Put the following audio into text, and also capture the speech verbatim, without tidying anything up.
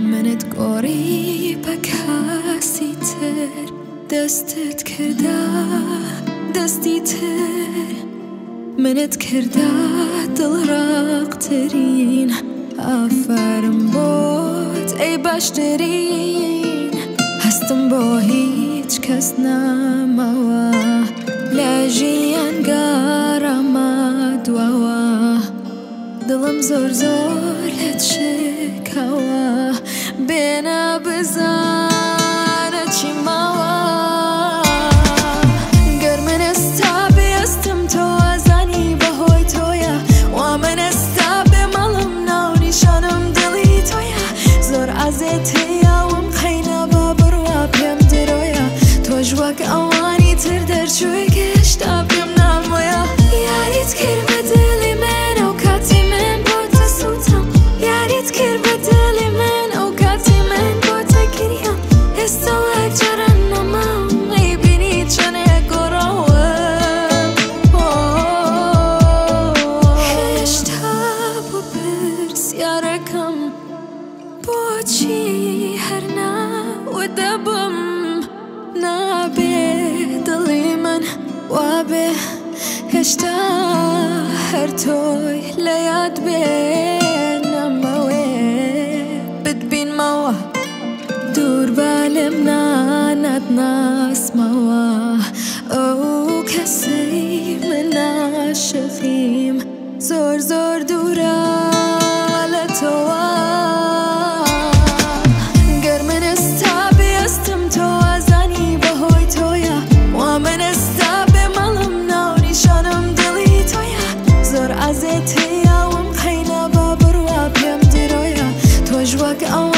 منت گۆڕی بە کاسی تر دەستت کردا دەستی تر منت کردا دڵڕاقترین ئافارم بۆت ئەی باشترین هەستم بۆ هیچ کەس نامەوە لە ژیان گەڕەمە دواوە دڵم زۆر زۆر لێت شکاوە بێنە بزانە چی ماوە گەر من ئێستا بێستم تۆ ئازانی بەهۆی تۆیە وا من ئێستا بێ مەڵم ناو نیشانم دڵی تۆیە زۆر ئازێت هەیەوم قەینە بە بڕوا پێم درۆیە تۆش وەک ئەوانی تر دەرچووی گەشتا پێم نامۆیە یاریت کرد بە دڵی من ئەو کاتی من بۆ دەسووتم یاریت کرد بە دڵی من ئەو کاتی من بۆ تەگریەم ئێستا وەک جاران نەمام ئەی بینی چەندێک گۆڕاوە هێشتا بۆ پرسیارەکەم بۆچی هەر ناوە دەبم نابێ دڵی من وابێ هێشتا هەر تۆی لە یاد بێنەمەوێ بتبینمەوە دوور بە لێم نانەت ناسمەوە ئەو کەسەی من عاشقیم زۆر زۆر دوورە لە تۆوە گەر من ئێستا بێستم تۆ ئازانی بەهۆی تۆیە وا من ئێستا بێ مەڵم ناو نیشانم دڵی تۆیە زۆر ئازێت هەیەوم قەینە بە بڕوا پێم درۆیە تۆش وەک ئەو